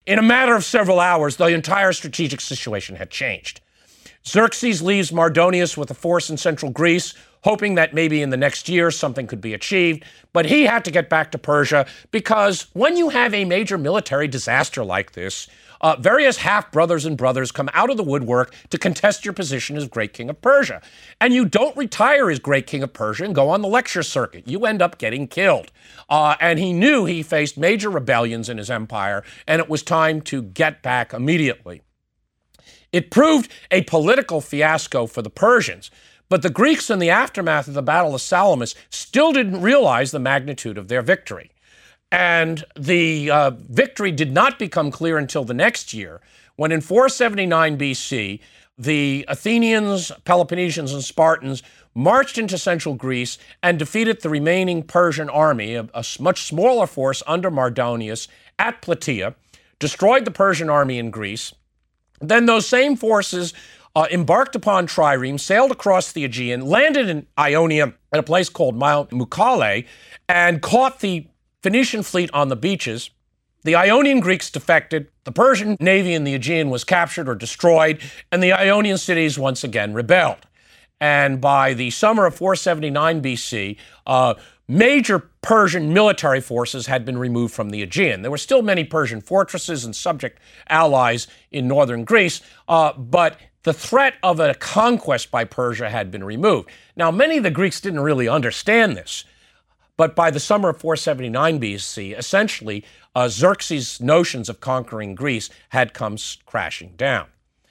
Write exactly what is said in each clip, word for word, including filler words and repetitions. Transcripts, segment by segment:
In a matter of several hours, the entire strategic situation had changed. Xerxes leaves Mardonius with a force in central Greece, hoping that maybe in the next year something could be achieved, but he had to get back to Persia because when you have a major military disaster like this, uh, various half-brothers and brothers come out of the woodwork to contest your position as great king of Persia. And you don't retire as great king of Persia and go on the lecture circuit. You end up getting killed. Uh, and he knew he faced major rebellions in his empire, and it was time to get back immediately. It proved a political fiasco for the Persians, but the Greeks in the aftermath of the Battle of Salamis still didn't realize the magnitude of their victory. And the uh, victory did not become clear until the next year, when in four seventy-nine B C, the Athenians, Peloponnesians, and Spartans marched into central Greece and defeated the remaining Persian army, a, a much smaller force under Mardonius, at Plataea, destroyed the Persian army in Greece. Then those same forces uh, embarked upon trireme, sailed across the Aegean, landed in Ionia at a place called Mount Mucale, and caught the Phoenician fleet on the beaches. The Ionian Greeks defected, the Persian navy in the Aegean was captured or destroyed, and the Ionian cities once again rebelled. And by the summer of four seventy-nine B C, uh, major Persian military forces had been removed from the Aegean. There were still many Persian fortresses and subject allies in northern Greece, uh, but the threat of a conquest by Persia had been removed. Now, many of the Greeks didn't really understand this, but by the summer of four seventy-nine B C, essentially, uh, Xerxes' notions of conquering Greece had come crashing down.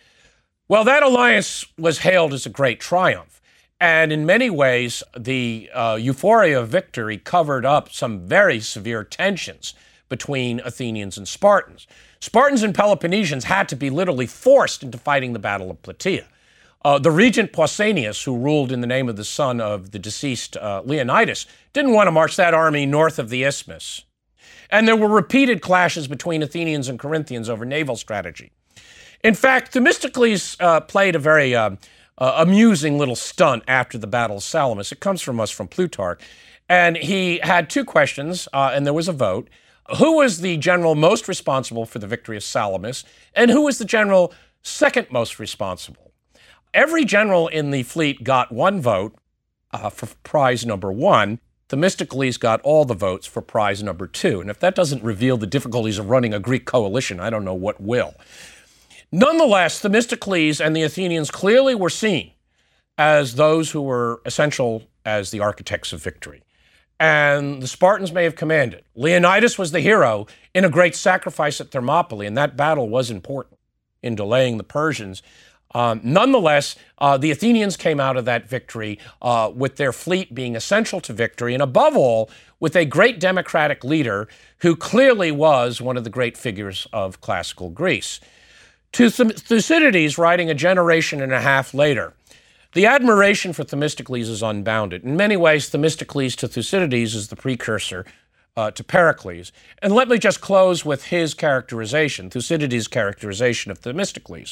Well, that alliance was hailed as a great triumph. And in many ways, the uh, euphoria of victory covered up some very severe tensions between Athenians and Spartans. Spartans and Peloponnesians had to be literally forced into fighting the Battle of Plataea. Uh, the regent Pausanias, who ruled in the name of the son of the deceased uh, Leonidas, didn't want to march that army north of the isthmus. And there were repeated clashes between Athenians and Corinthians over naval strategy. In fact, Themistocles uh, played a very uh, uh, amusing little stunt after the Battle of Salamis. It comes from us from Plutarch. And he had two questions, uh, and there was a vote. Who was the general most responsible for the victory of Salamis, and who was the general second most responsible? Every general in the fleet got one vote uh, for prize number one. Themistocles got all the votes for prize number two. And if that doesn't reveal the difficulties of running a Greek coalition, I don't know what will. Nonetheless, Themistocles and the Athenians clearly were seen as those who were essential as the architects of victory. And the Spartans may have commanded. Leonidas was the hero in a great sacrifice at Thermopylae, and that battle was important in delaying the Persians. Um, nonetheless, uh, the Athenians came out of that victory uh, with their fleet being essential to victory, and above all, with a great democratic leader who clearly was one of the great figures of classical Greece. To Thucydides, writing a generation and a half later, the admiration for Themistocles is unbounded. In many ways, Themistocles to Thucydides is the precursor uh, to Pericles. And let me just close with his characterization, Thucydides' characterization of Themistocles.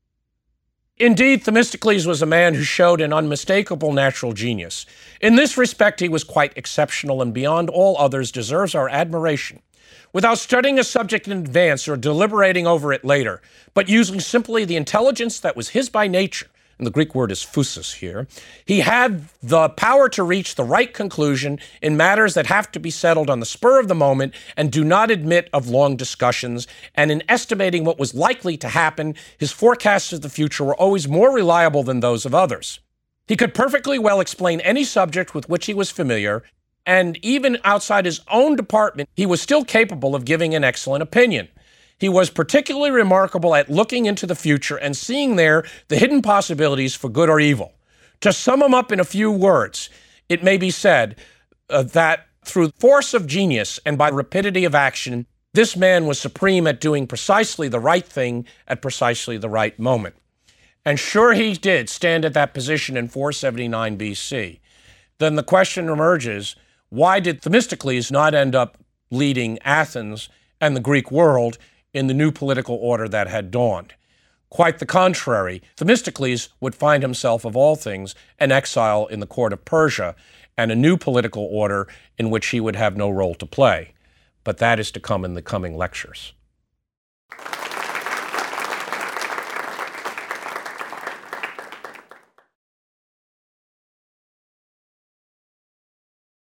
Indeed, Themistocles was a man who showed an unmistakable natural genius. In this respect, he was quite exceptional and beyond all others deserves our admiration. Without studying a subject in advance or deliberating over it later, but using simply the intelligence that was his by nature, and the Greek word is phusis here, he had the power to reach the right conclusion in matters that have to be settled on the spur of the moment and do not admit of long discussions, and in estimating what was likely to happen, his forecasts of the future were always more reliable than those of others. He could perfectly well explain any subject with which he was familiar, and even outside his own department, he was still capable of giving an excellent opinion. He was particularly remarkable at looking into the future and seeing there the hidden possibilities for good or evil. To sum them up in a few words, it may be said uh, that through force of genius and by rapidity of action, this man was supreme at doing precisely the right thing at precisely the right moment. And sure he did stand at that position in four seventy-nine B C. Then the question emerges, why did Themistocles not end up leading Athens and the Greek world in the new political order that had dawned? Quite the contrary, Themistocles would find himself, of all things, an exile in the court of Persia and a new political order in which he would have no role to play. But that is to come in the coming lectures.